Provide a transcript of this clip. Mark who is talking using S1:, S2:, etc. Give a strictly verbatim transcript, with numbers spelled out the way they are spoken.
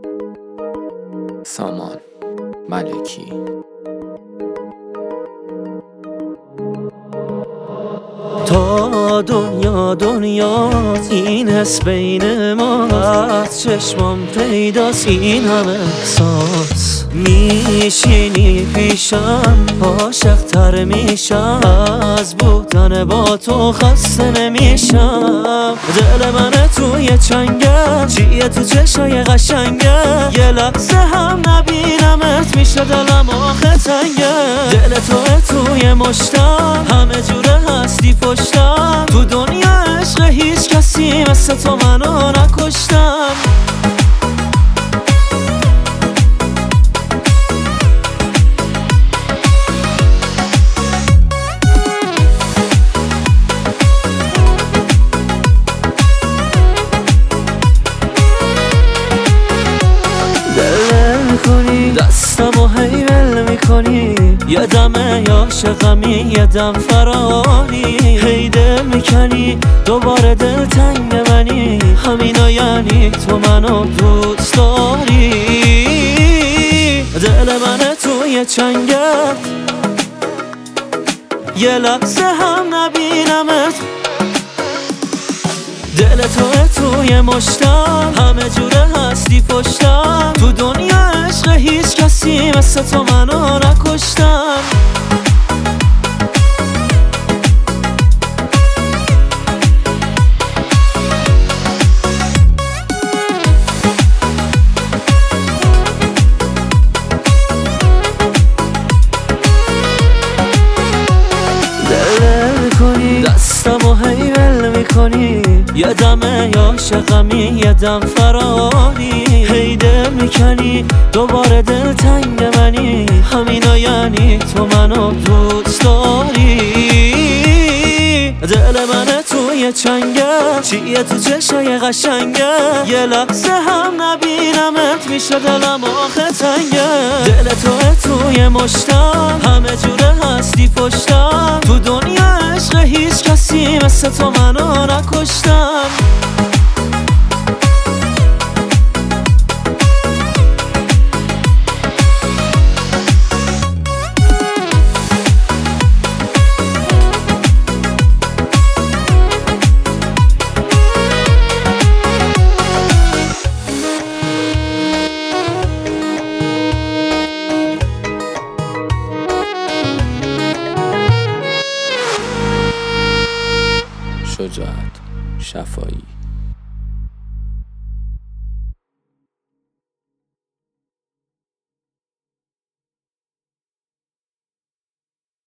S1: سامان ملکی.
S2: تا دنیا دنیاست این حس بین ما، از چشمام پیداست این همه احساس. میشینی پیشم عاشق تر میشم، از بودن با تو خسته نمیشم. دل من توی چنگه، چیه تو چشای قشنگه، یه لحظه هم نبینمت میشه دلم آخه تنگه. دل تو توی مشتم، همه جوره هستی پشتم، تو دنیا عشق هیچ کسی مثل تو منو نکشتم. دستمو هی ول میکنی، یه دم عاشقمی یه دم فراری، هی دل میکنی دوباره دل تنگ منی، همینا یعنی تو منو دوست داری. دل من توی چنگه، یه لحظه هم نبینمت. دل تو توی مشتم، همه جوره هستی پشتم، تو دنیا عشق هیچ کسی مثل تو منو نکشتم. دستمو هی ول میکنی، یه دم عاشقمی یه دم فراری، هی دل میکنی دوباره دل تنگ منی، همینا یعنی تو منو دوست داری. دل من توی چنگه، چیه تو چشای قشنگه، یه لحظه هم نبینمت میشه دلم آخه تنگه. دل تو توی مشتم، همه جوره هستی پشتم، تو دنیا عشق هیچ کسی مثل تو منو نکشتم.
S1: شجاعت شفایی.